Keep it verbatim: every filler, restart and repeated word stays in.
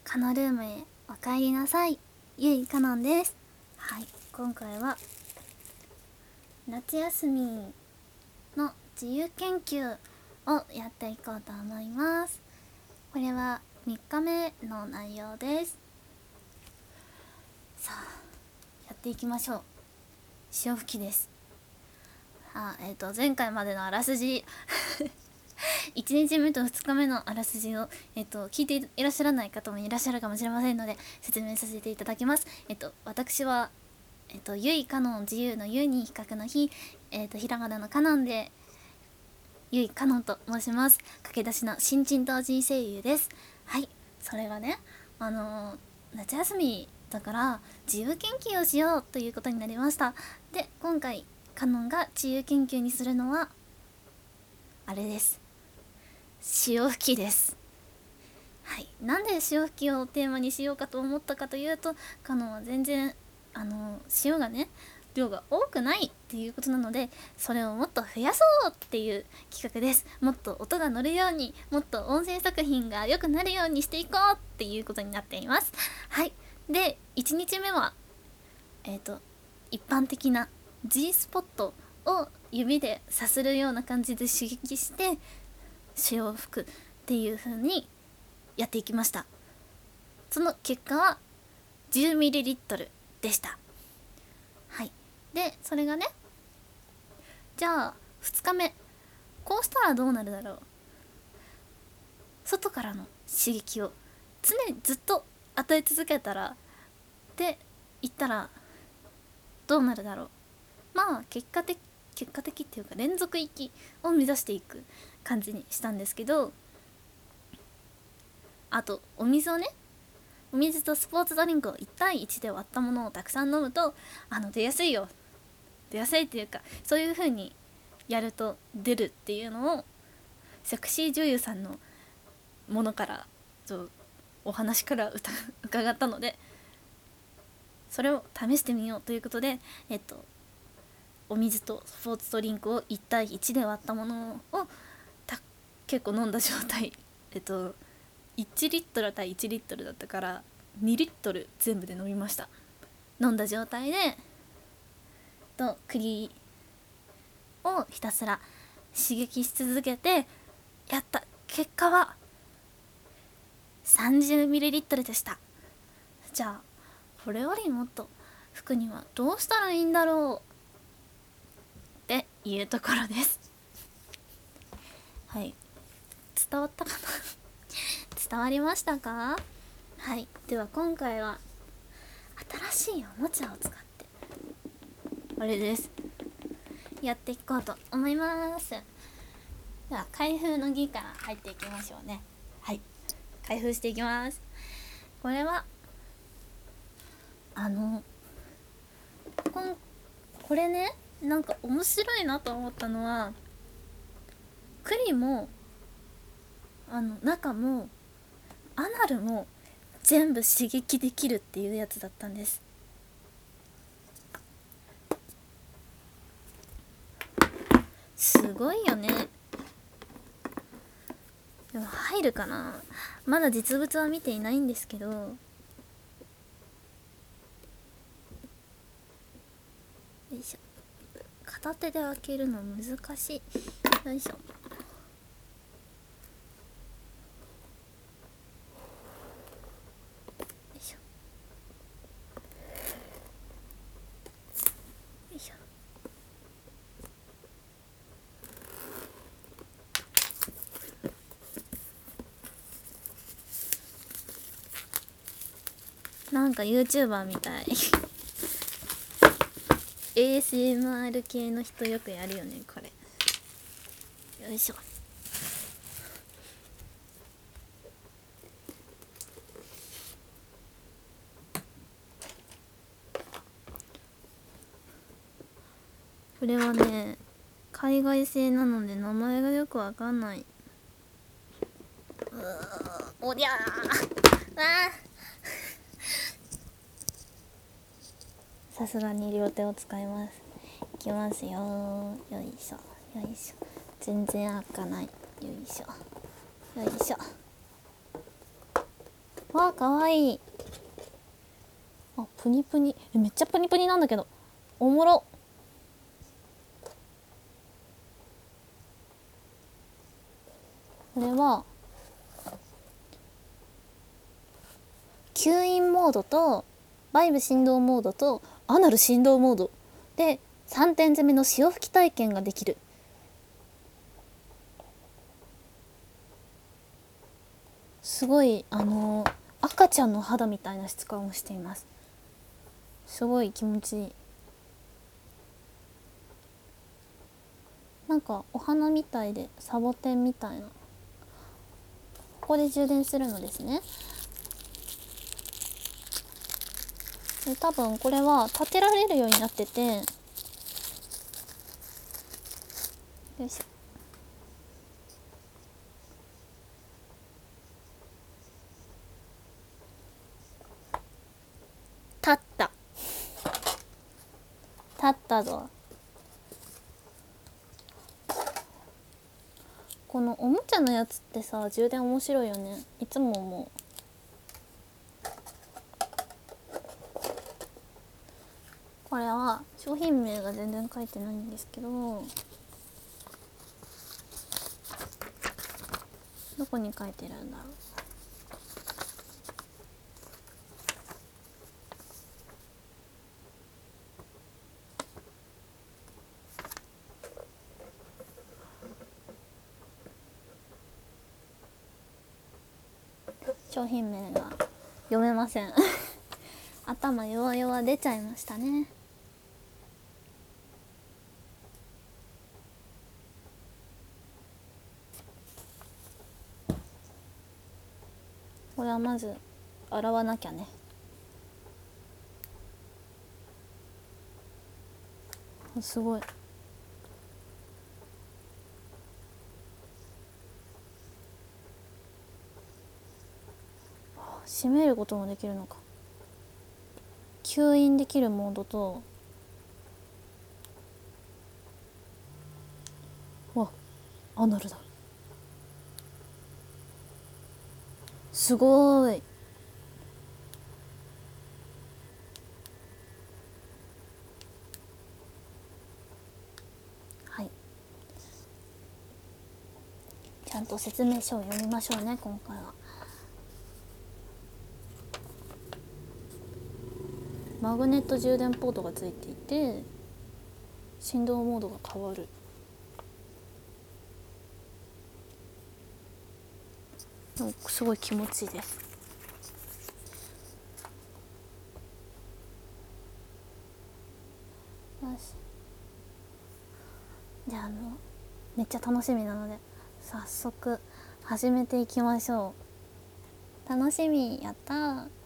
カノルームへお帰りなさい。ゆいかのんです。はい、今回は夏休みの自由研究をやっていこうと思います。これはみっかめの内容です。さあ、やっていきましょう。潮吹きです。あ、えっ、ー、と前回までのあらすじいちにちめとふつかめのあらすじを、えっと、聞いていらっしゃらない方もいらっしゃるかもしれませんので説明させていただきます。えっと、私は、えっと、ゆいかのん、自由のゆに比較の日、えっと、ひらがなのかのんでゆいかのんと申します。駆け出しの新人同人声優です。はい、それがね、あのー、夏休みだから自由研究をしようということになりました。で、今回かのんが自由研究にするのはあれです。潮吹きです。はい、なんで潮吹きをテーマにしようかと思ったかというと、カノンは全然あの潮がね量が多くないっていうことなので、それをもっと増やそうっていう企画です。もっと音が乗るように、もっと音声作品が良くなるようにしていこうっていうことになっています。はい、でいちにちめはえっ、ー、と一般的な G スポットを指でさするような感じで刺激して潮を吹くっていう風にやっていきました。その結果は じゅうミリリットル でした。はい、でそれがね、じゃあふつかめこうしたらどうなるだろう、外からの刺激を常にずっと与え続けたらって言ったらどうなるだろう。まあ結果的結果的っていうか連続域を目指していく感じにしたんですけど、あとお水をね、お水とスポーツドリンクをいち対いちで割ったものをたくさん飲むとあの出やすいよ、出やすいっていうかそういう風にやると出るっていうのをセクシー女優さんのものからそうお話から伺ったので、それを試してみようということで、えっとお水とスポーツドリンクをいち対いちで割ったものをた結構飲んだ状態、えっといちリットル対いちリットルだったからにリットル全部で飲みました。飲んだ状態でと栗をひたすら刺激し続けてやった結果は さんじゅうミリリットル でした。じゃあこれよりもっと吹くにはどうしたらいいんだろうっていうところです。はい、伝わったかな伝わりましたか？はい、では今回は新しいおもちゃを使ってあれですやっていこうと思います。では開封の儀から入っていきましょうね。はい、開封していきます。これはあのこんこれね、なんか面白いなと思ったのは栗もあの中もアナルも全部刺激できるっていうやつだったんです。すごいよね。でも入るかな、まだ実物は見ていないんですけど、よいしょ、片手で開けるの難しい。よいしょ、よいしょよいしょ。なんか YouTuber みたいエーエスエムアール 系の人よくやるよねこれ。よいしょ。これはね海外製なので名前がよくわかんない。うーおりゃーあさすがに両手を使います。いきますよ。よいしょよいしょ、全然開かない。よいしょよいしょ。 わあかわいい。あプニプニ、えめっちゃプニプニなんだけど、おもろ。これは吸引モードとバイブ振動モードとアナル振動モードでさんてん攻めの潮吹き体験ができる。すごいあのー、赤ちゃんの肌みたいな質感をしています。すごい気持ちいい。なんかお花みたいでサボテンみたいな。ここで充電するのですね。で多分これは立てられるようになってて、よいしょ、立った立ったぞ。このおもちゃのやつってさ、充電面白いよね。いつも思う。これは商品名が全然書いてないんですけど、どこに書いてるんだろう。商品名が読めません頭弱々出ちゃいましたね。これはまず洗わなきゃね。すごい。閉めることもできるのか。吸引できるモードと、わアナルだ。すごい。はい、ちゃんと説明書を読みましょうね今回は。マグネット充電ポートがついていて振動モードが変わる。すごい気持ちいいです。よし、じゃああのめっちゃ楽しみなので早速始めていきましょう。楽しみ。やったー。